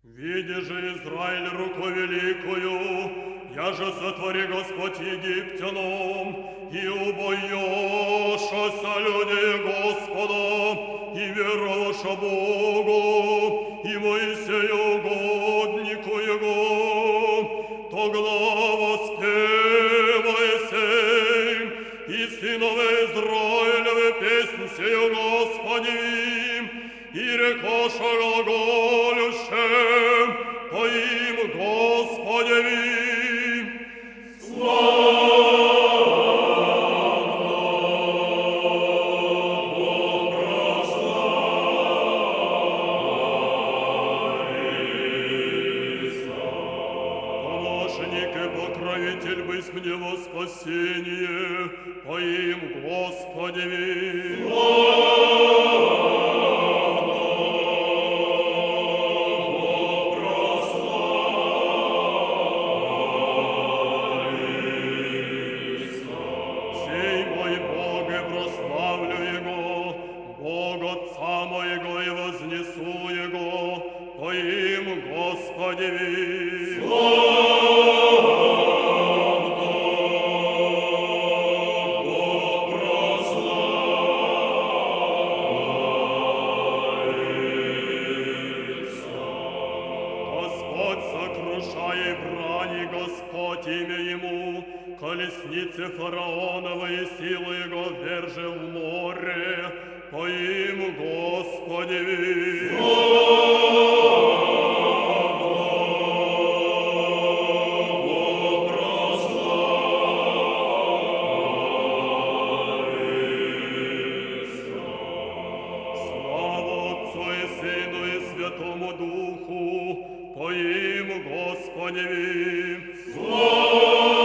Види же, Израиль, руку великую, я же сотвори Господь египтянам, и убоешься людей Господа, и вероваша Богу, и Моисею угоднику Его, тогда воспевай сей, и сынове Израилевы песнь сею Господи, и рекоша глаголюще, поим Господеви. Помощник и покровитель бысь мне во спасение, поим Господеви. Сей мой Бог и прославлю Его, Бог Отца моего и вознесу Его, поим Господеви. Господь сокрушай брани, Господь имя Ему, колесницы фараоновой силы Его верже в море, поим Господеви. Слава Отцу и Сыну и Святому Духу, поим Господеви.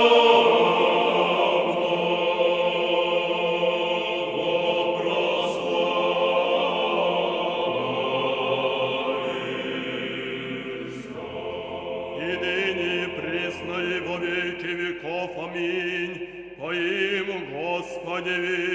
И ныне и присно и во веки веков. Аминь. Поим Господеви.